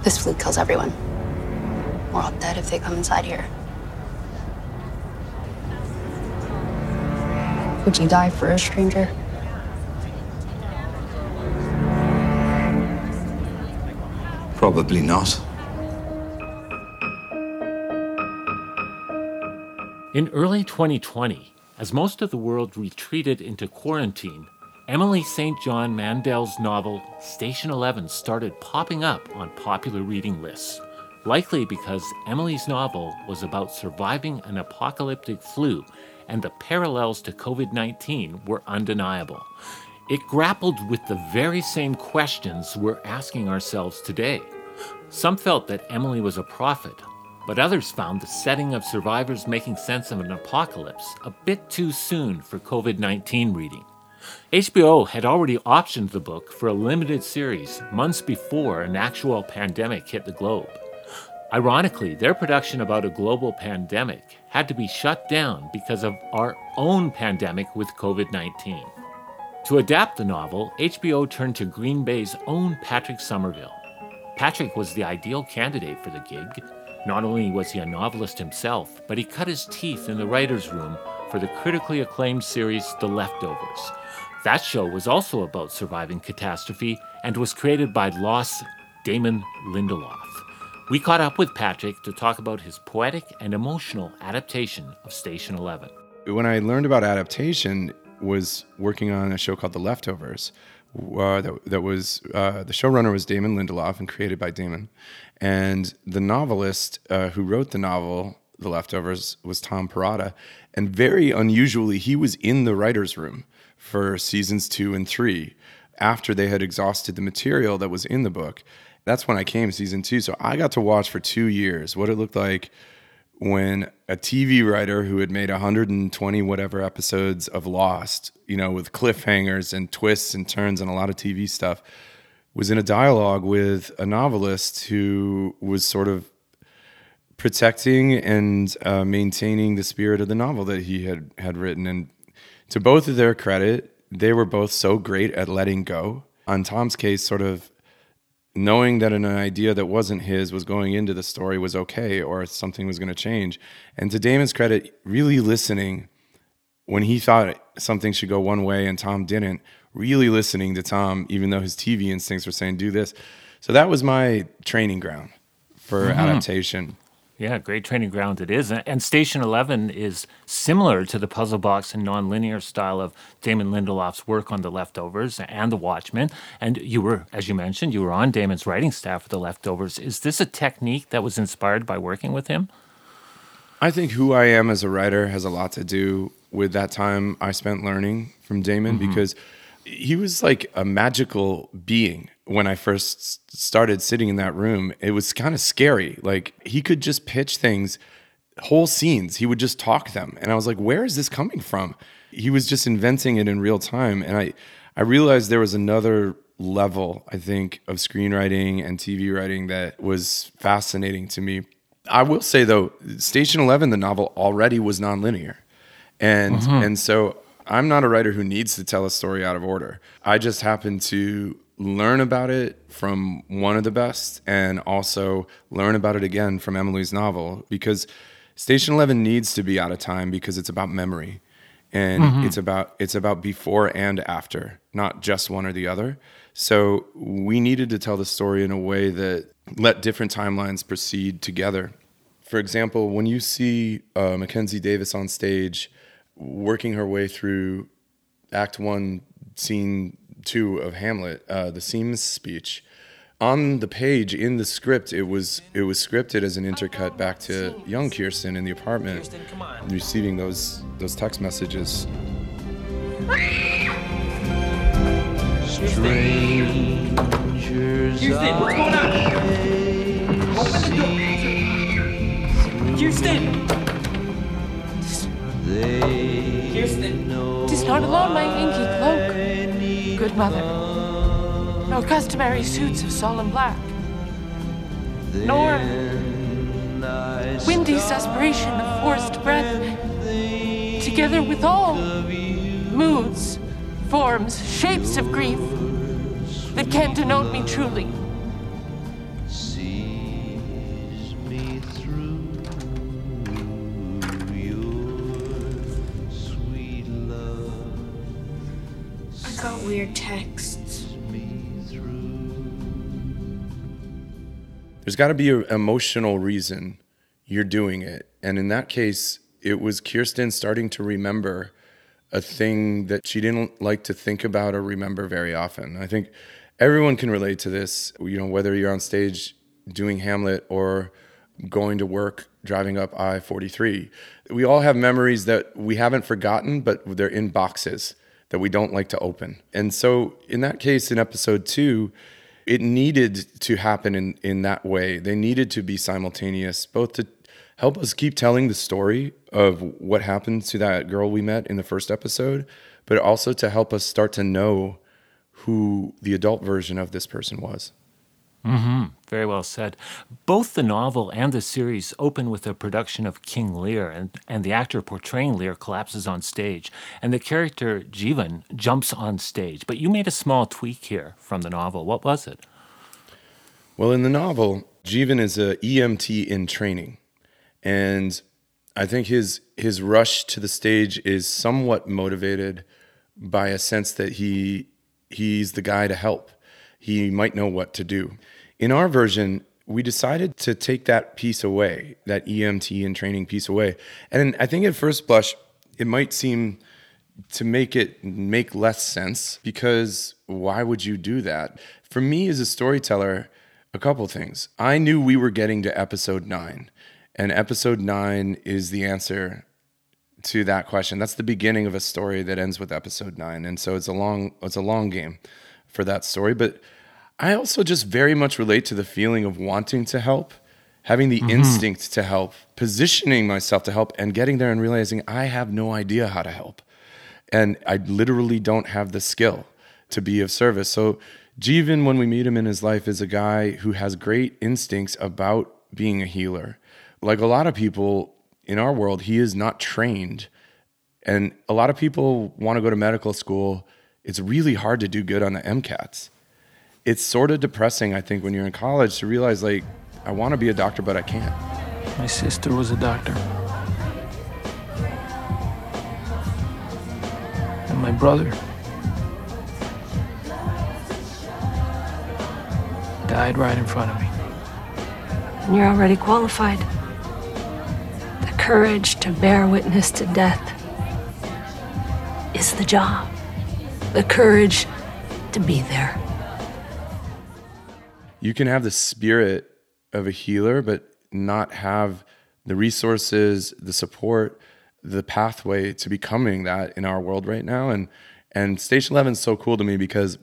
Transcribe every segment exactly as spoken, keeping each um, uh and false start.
This flu kills everyone. We're all dead if they come inside here. Would you die for a stranger? Probably not. In early twenty twenty, as most of the world retreated into quarantine, Emily Saint John Mandel's novel Station Eleven started popping up on popular reading lists, likely because Emily's novel was about surviving an apocalyptic flu, and the parallels to covid nineteen were undeniable. It grappled with the very same questions we're asking ourselves today. Some felt that Emily was a prophet, but others found the setting of survivors making sense of an apocalypse a bit too soon for covid nineteen reading. H B O had already optioned the book for a limited series months before an actual pandemic hit the globe. Ironically, their production about a global pandemic had to be shut down because of our own pandemic with covid nineteen. To adapt the novel, H B O turned to Green Bay's own Patrick Somerville. Patrick was the ideal candidate for the gig. Not only was he a novelist himself, but he cut his teeth in the writer's room for the critically acclaimed series The Leftovers. That show was also about surviving catastrophe and was created by Lost Damon Lindelof. We caught up with Patrick to talk about his poetic and emotional adaptation of Station Eleven. When I learned about adaptation, was working on a show called The Leftovers. Uh, that, that was uh, the showrunner was Damon Lindelof and created by Damon, and the novelist uh, who wrote the novel The Leftovers was Tom Perrotta. And very unusually, he was in the writer's room for seasons two and three after they had exhausted the material that was in the book. That's when I came, season two. So I got to watch for two years what it looked like when a T V writer who had made one hundred twenty whatever episodes of Lost, you know, with cliffhangers and twists and turns and a lot of T V stuff, was in a dialogue with a novelist who was sort of protecting and uh, maintaining the spirit of the novel that he had, had written. And to both of their credit, they were both so great at letting go. On Tom's case, sort of knowing that an idea that wasn't his was going into the story was okay, or something was going to change. And to Damon's credit, really listening when he thought something should go one way and Tom didn't, really listening to Tom, even though his T V instincts were saying, do this. So that was my training ground for mm-hmm. adaptation. Yeah, great training ground it is. And Station Eleven is similar to the puzzle box and nonlinear style of Damon Lindelof's work on The Leftovers and The Watchmen. And you were, as you mentioned, you were on Damon's writing staff for The Leftovers. Is this a technique that was inspired by working with him? I think who I am as a writer has a lot to do with that time I spent learning from Damon, mm-hmm. because he was like a magical being. When I first started sitting in that room, it was kind of scary. Like, he could just pitch things, whole scenes. He would just talk them. And I was like, where is this coming from? He was just inventing it in real time. And I, I realized there was another level, I think, of screenwriting and T V writing that was fascinating to me. I will say, though, Station Eleven, the novel, already was nonlinear. And, mm-hmm. and so I'm not a writer who needs to tell a story out of order. I just happen to learn about it from one of the best and also learn about it again from Emily's novel, because Station Eleven needs to be out of time because it's about memory, and mm-hmm. it's about it's about before and after, not just one or the other. So we needed to tell the story in a way that let different timelines proceed together. For example, when you see uh, Mackenzie Davis on stage working her way through Act One, Scene Two of Hamlet, uh, the Seams speech, on the page in the script, it was it was scripted as an intercut back to young Kirsten in the apartment, receiving those those text messages. Strangers. Houston, what's going on? Open the door. Houston. Houston. Tis not alone my inky cloak, good mother, nor customary suits of solemn black, nor windy suspiration of forced breath, together with all moods, forms, shapes of grief that can denote me truly. weird texts. There's got to be an emotional reason you're doing it. And in that case, it was Kirsten starting to remember a thing that she didn't like to think about or remember very often. I think everyone can relate to this, you know, whether you're on stage doing Hamlet or going to work, driving up I forty-three. We all have memories that we haven't forgotten, but they're in boxes that we don't like to open. And so in that case, in episode two, it needed to happen in, in that way. They needed to be simultaneous, both to help us keep telling the story of what happened to that girl we met in the first episode, but also to help us start to know who the adult version of this person was. Mm-hmm. Very well said. Both the novel and the series open with a production of King Lear, and, and the actor portraying Lear collapses on stage, and the character Jeevan jumps on stage. But you made a small tweak here from the novel. What was it? Well, in the novel, Jeevan is a E M T in training, and I think his his rush to the stage is somewhat motivated by a sense that he he's the guy to help. He might know what to do. In our version, we decided to take that piece away, that E M T and training piece away. And I think at first blush, it might seem to make it make less sense, because why would you do that? For me as a storyteller, a couple things. I knew we were getting to episode nine, and episode nine is the answer to that question. That's the beginning of a story that ends with episode nine. And so it's a long, it's a long game for that story. But I also just very much relate to the feeling of wanting to help, having the mm-hmm. instinct to help, positioning myself to help, and getting there and realizing I have no idea how to help. And I literally don't have the skill to be of service. So Jeevan, when we meet him in his life, is a guy who has great instincts about being a healer. Like a lot of people in our world, he is not trained. And a lot of people want to go to medical school. It's really hard to do good on the MCATs. It's sort of depressing, I think, when you're in college to realize, like, I want to be a doctor, but I can't. My sister was a doctor. And my brother died right in front of me. And you're already qualified. The courage to bear witness to death is the job. The courage to be there. You can have the spirit of a healer, but not have the resources, the support, the pathway to becoming that in our world right now. And and Station eleven is so cool to me because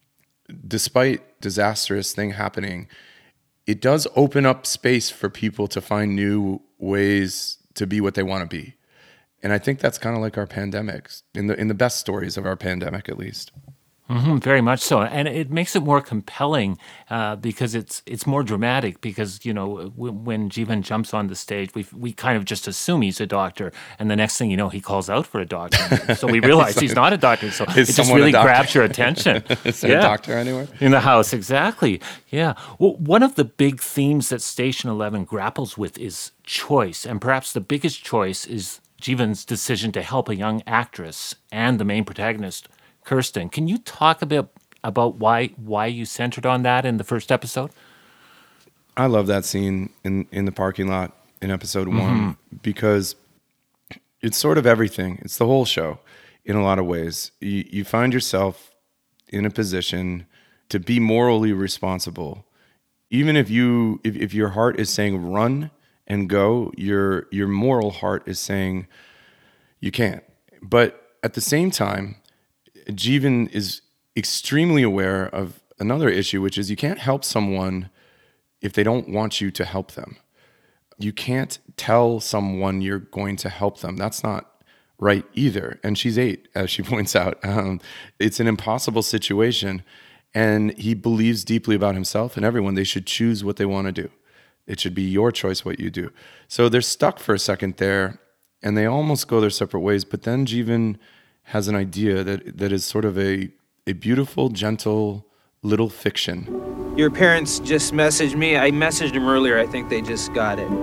despite disastrous thing happening, it does open up space for people to find new ways to be what they want to be. And I think that's kind of like our pandemics, in the in the best stories of our pandemic, at least. Mm-hmm, very much so, and it makes it more compelling uh, because it's it's more dramatic. Because you know w- when Jeevan jumps on the stage, we we kind of just assume he's a doctor, and the next thing you know, he calls out for a doctor. So we realize he's not a doctor. So it just really grabs your attention. Is there yeah. a doctor anywhere in the house? Exactly. Yeah. Well, one of the big themes that Station eleven grapples with is choice, and perhaps the biggest choice is Jeevan's decision to help a young actress and the main protagonist, Kirsten. Can you talk a bit about why why you centered on that in the first episode? I love that scene in, in the parking lot in episode mm-hmm. one because it's sort of everything. It's the whole show in a lot of ways. You, you find yourself in a position to be morally responsible. Even if you if, if your heart is saying run and go, your your moral heart is saying you can't. But at the same time, Jeevan is extremely aware of another issue, which is you can't help someone if they don't want you to help them. You can't tell someone you're going to help them. That's not right either. And she's eight, as she points out. Um, it's an impossible situation. And he believes deeply about himself and everyone. They should choose what they want to do. It should be your choice what you do. So they're stuck for a second there, and they almost go their separate ways. But then Jeevan has an idea that that is sort of a, a beautiful, gentle little fiction. Your parents just messaged me. I messaged them earlier. I think they just got it.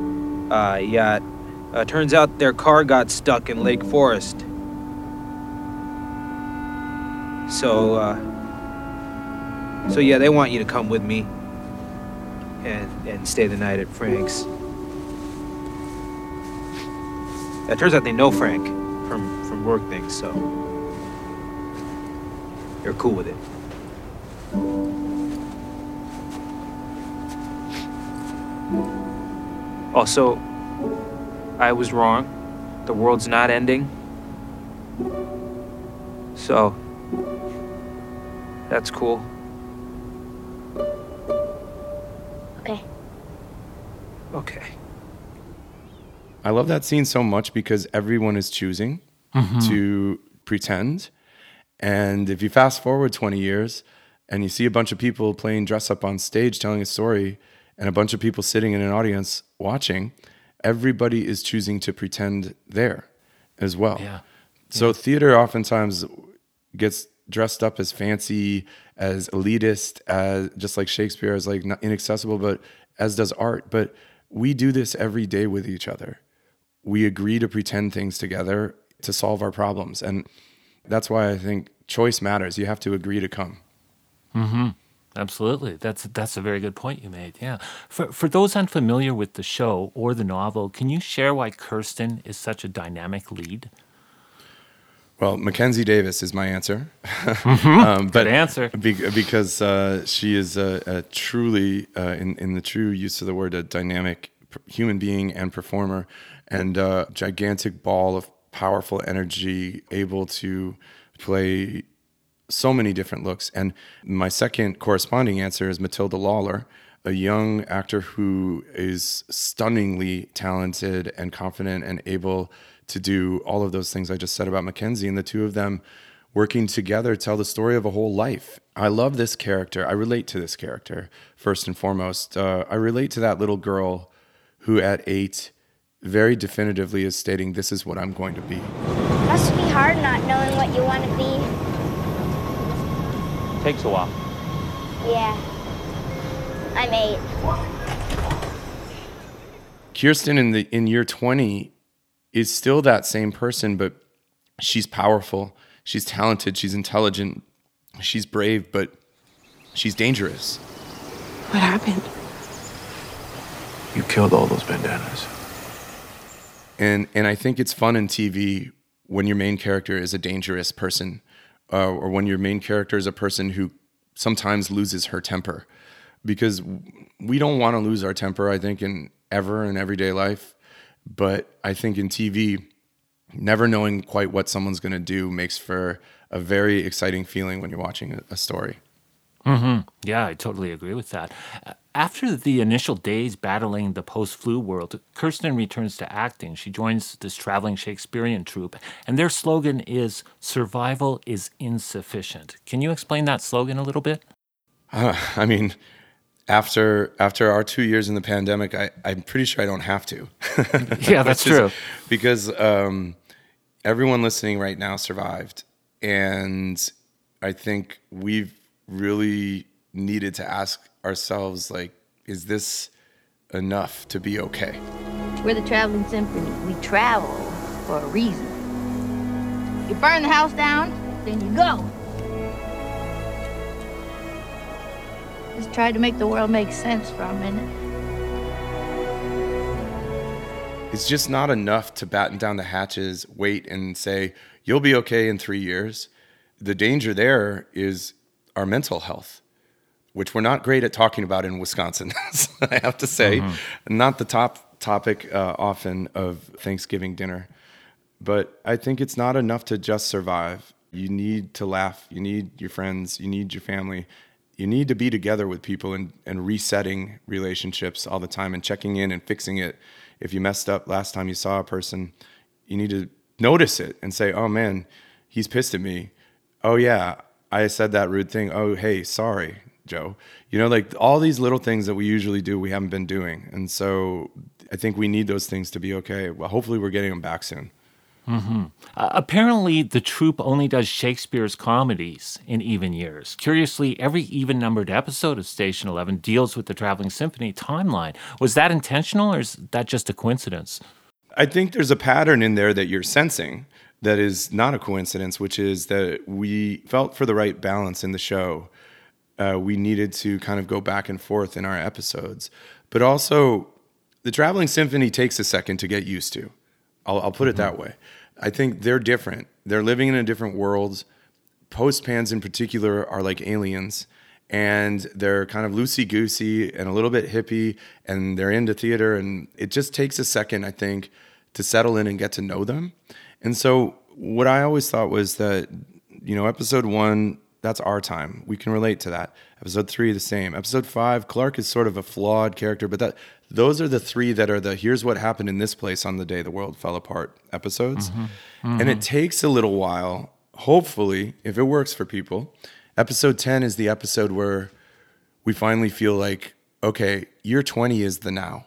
Uh, yeah. Uh, turns out their car got stuck in Lake Forest. So, uh, so yeah, they want you to come with me and and stay the night at Frank's. It turns out they know Frank from from work things, so they're cool with it. Also, I was wrong. The world's not ending. So, that's cool. Okay. Okay. I love that scene so much because everyone is choosing Mm-hmm. to pretend. And if you fast forward twenty years and you see a bunch of people playing dress up on stage telling a story and a bunch of people sitting in an audience watching, everybody is choosing to pretend there as well. Yeah. So Yeah. theater oftentimes gets dressed up as fancy, as elitist, as just like Shakespeare, as like not inaccessible, but as does art. But we do this every day with each other. We agree to pretend things together to solve our problems. And that's why I think choice matters. You have to agree to come. Mm-hmm. Absolutely. That's that's a very good point you made. Yeah. For for those unfamiliar with the show or the novel, can you share why Kirsten is such a dynamic lead? Well, Mackenzie Davis is my answer. Mm-hmm. um, but Good answer. Be, because uh, she is a, a truly, uh, in, in the true use of the word, a dynamic p- human being and performer, and a gigantic ball of powerful energy, able to play so many different looks. And my second corresponding answer is Matilda Lawler, a young actor who is stunningly talented and confident and able to do all of those things I just said about Mackenzie, and the two of them working together tell the story of a whole life. I love this character. I relate to this character, first and foremost. Uh, I relate to that little girl who at eight very definitively is stating, this is what I'm going to be. Must be hard not knowing what you want to be. Takes a while. Yeah. I'm eight. Kirsten in the in year twenty is still that same person, but she's powerful, she's talented, she's intelligent, she's brave, but she's dangerous. What happened? You killed all those bandanas. And and I think it's fun in T V when your main character is a dangerous person, uh, or when your main character is a person who sometimes loses her temper, because we don't want to lose our temper, I think, in ever in everyday life. But I think in T V, never knowing quite what someone's going to do makes for a very exciting feeling when you're watching a, a story. Mm-hmm. Yeah, I totally agree with that. After the initial days battling the post-flu world, Kirsten returns to acting. She joins this traveling Shakespearean troupe, and their slogan is, "Survival is insufficient." Can you explain that slogan a little bit? Uh, I mean, after after our two years in the pandemic, I, I'm pretty sure I don't have to. Yeah, that's Which is- true. Because um, everyone listening right now survived. And I think we've really needed to ask ourselves, like, is this enough to be okay? We're the Traveling Symphony. We travel for a reason. You burn the house down, then you go. Just try to make the world make sense for a minute. It's just not enough to batten down the hatches, wait and say, you'll be okay in three years. The danger there is our mental health, which we're not great at talking about in Wisconsin, I have to say. Mm-hmm. Not the top topic uh, often of Thanksgiving dinner. But I think it's not enough to just survive. You need to laugh. You need your friends. You need your family. You need to be together with people and, and resetting relationships all the time and checking in and fixing it. If you messed up last time you saw a person, you need to notice it and say, oh man, he's pissed at me. Oh yeah, I said that rude thing. Oh, hey, sorry, Joe. You know, like all these little things that we usually do, we haven't been doing. And so I think we need those things to be okay. Well, hopefully we're getting them back soon. Mm-hmm. Uh, apparently, the troupe only does Shakespeare's comedies in even years. Curiously, every even-numbered episode of Station eleven deals with the Traveling Symphony timeline. Was that intentional, or is that just a coincidence? I think there's a pattern in there that you're sensing. that is not a coincidence, which is that we felt for the right balance in the show. Uh, we needed to kind of go back and forth in our episodes. But also, the Traveling Symphony takes a second to get used to. I'll, I'll put it that way. I think they're different. They're living in a different world. Post-pans in particular are like aliens, and they're kind of loosey-goosey and a little bit hippie, and they're into theater, and it just takes a second, I think, to settle in and get to know them. And so what I always thought was that, you know, episode one, that's our time. We can relate to that. Episode three, the same. Episode five, Clark is sort of a flawed character, but that those are the three that are the here's what happened in this place on the day the world fell apart episodes. Mm-hmm. Mm-hmm. And it takes a little while. Hopefully, if it works for people, episode ten is the episode where we finally feel like, okay, year twenty is the now.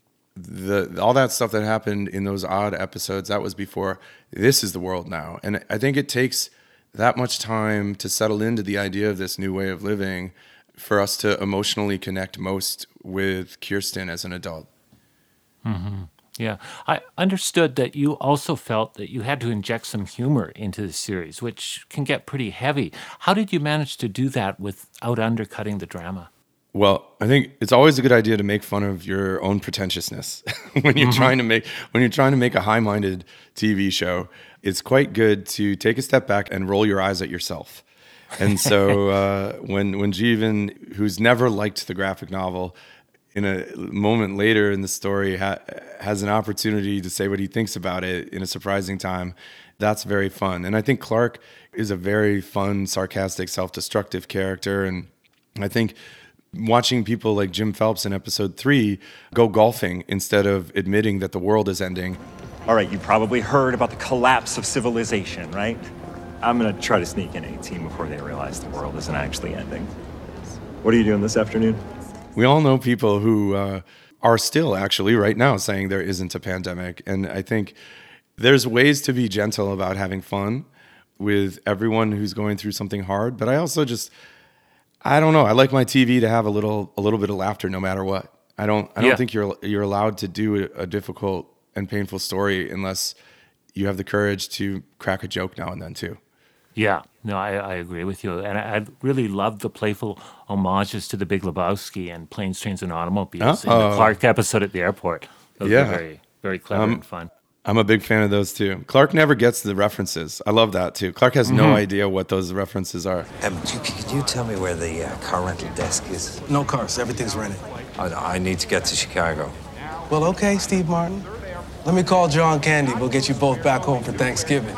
The all that stuff that happened in those odd episodes, that was before. This is the world now. And I think it takes that much time to settle into the idea of this new way of living for us to emotionally connect most with Kirsten as an adult. Mm-hmm. Yeah. I understood that you also felt that you had to inject some humor into the series, which can get pretty heavy. How did you manage to do that without undercutting the drama? Well, I think it's always a good idea to make fun of your own pretentiousness when you're mm-hmm. trying to make when you're trying to make a high-minded T V show. It's quite good to take a step back and roll your eyes at yourself. And so uh, when when Jeevan, who's never liked the graphic novel, in a moment later in the story ha- has an opportunity to say what he thinks about it in a surprising time, that's very fun. And I think Clark is a very fun, sarcastic, self-destructive character. And I think watching people like Jim Phelps in episode three go golfing instead of admitting that the world is ending. All right, you probably heard about the collapse of civilization, right? I'm gonna try to sneak in eighteen before they realize the world isn't actually ending. What are you doing this afternoon? We all know people who uh, are still actually right now saying there isn't a pandemic. And I think there's ways to be gentle about having fun with everyone who's going through something hard. But I also just, I don't know. I like my T V to have a little a little bit of laughter no matter what. I don't I don't Yeah. think you're you're allowed to do a, a difficult and painful story unless you have the courage to crack a joke now and then too. Yeah, no, I, I agree with you. And I, I really loved the playful homages to the Big Lebowski and Planes, Trains, and Automobiles in Uh-oh. the Clark episode at the airport. Those Yeah. were very, very clever Um, and fun. I'm a big fan of those too. Clark never gets the references. I love that too. Clark has no Mhm. idea what those references are. Um, could, could you tell me where the uh, car rental desk is? No cars, everything's rented. I, I need to get to Chicago. Well, okay, Steve Martin. Let me call John Candy. We'll get you both back home for Thanksgiving.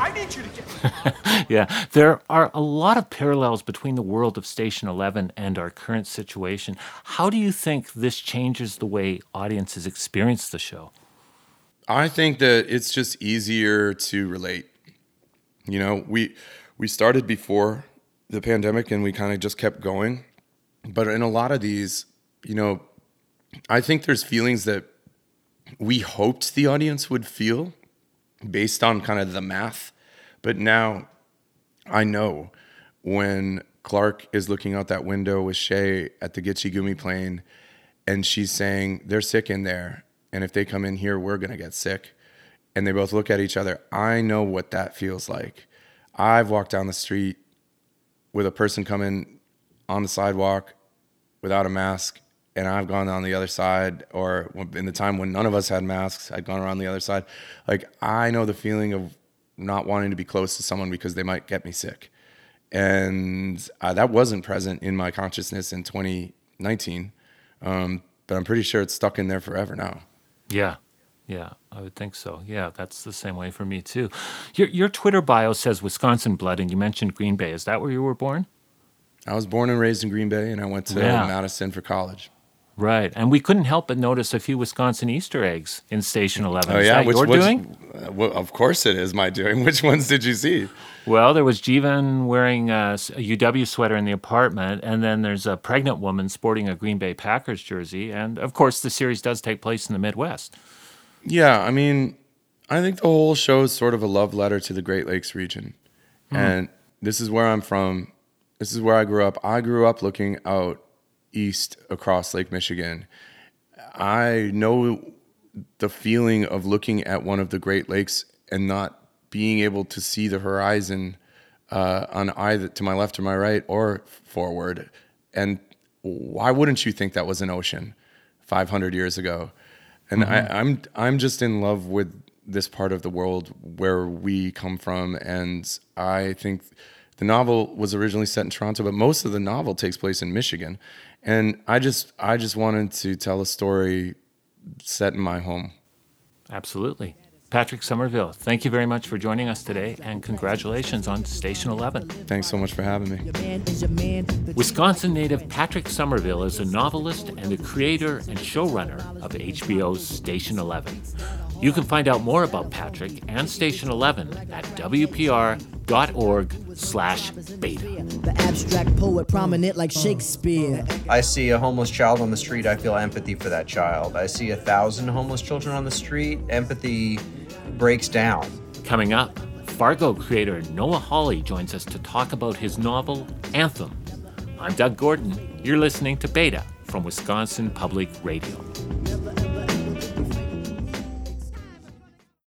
Yeah, there are a lot of parallels between the world of Station eleven and our current situation. How do you think this changes the way audiences experience the show? I think that it's just easier to relate. You know, we we started before the pandemic and we kind of just kept going. But in a lot of these, you know, I think there's feelings that we hoped the audience would feel based on kind of the math. But now I know when Clark is looking out that window with Shay at the Gitche Gumi plane and she's saying, they're sick in there. And if they come in here, we're going to get sick. And they both look at each other. I know what that feels like. I've walked down the street with a person coming on the sidewalk without a mask, and I've gone on the other side, or in the time when none of us had masks, I'd gone around the other side. Like, I know the feeling of not wanting to be close to someone because they might get me sick. And uh, that wasn't present in my consciousness in twenty nineteen, um, but I'm pretty sure it's stuck in there forever now. Yeah, yeah, I would think so. Yeah, that's the same way for me too. Your your Twitter bio says Wisconsin blood, and you mentioned Green Bay. Is that where you were born? I was born and raised in Green Bay, and I went to Yeah. Madison for college. Right, and we couldn't help but notice a few Wisconsin Easter eggs in Station eleven. Oh Is yeah, that which your which- doing? uh, well, of course it is my doing. Which ones did you see? Well, there was Jeevan wearing a, s- a U W sweater in the apartment, and then there's a pregnant woman sporting a Green Bay Packers jersey, and of course the series does take place in the Midwest. Yeah, I mean, I think the whole show is sort of a love letter to the Great Lakes region. Hmm. And this is where I'm from. This is where I grew up. I grew up looking out east across Lake Michigan. I know the feeling of looking at one of the Great Lakes and not being able to see the horizon uh, on either to my left or my right or forward. And why wouldn't you think that was an ocean five hundred years ago? And mm-hmm. I, I'm I'm just in love with this part of the world where we come from, and I think the novel was originally set in Toronto, but most of the novel takes place in Michigan. And I just I just wanted to tell a story set in my home. Absolutely. Patrick Somerville, thank you very much for joining us today, and congratulations on Station eleven. Thanks so much for having me. Wisconsin native Patrick Somerville is a novelist and the creator and showrunner of H B O's Station eleven. You can find out more about Patrick and Station eleven at w p r dot org slash beta. The abstract poet prominent like Shakespeare. I see a homeless child on the street, I feel empathy for that child. I see a thousand homeless children on the street, empathy breaks down. Coming up, Fargo creator Noah Hawley joins us to talk about his novel, Anthem. I'm Doug Gordon. You're listening to Beta from Wisconsin Public Radio.